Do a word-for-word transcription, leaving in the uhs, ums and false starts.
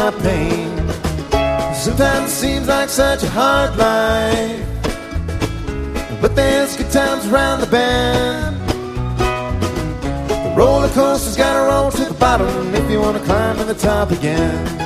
my pain. Sometimes it seems like such a hard life, but there's good times around the bend. The roller coaster's gotta roll to the bottom if you wanna climb to the top again.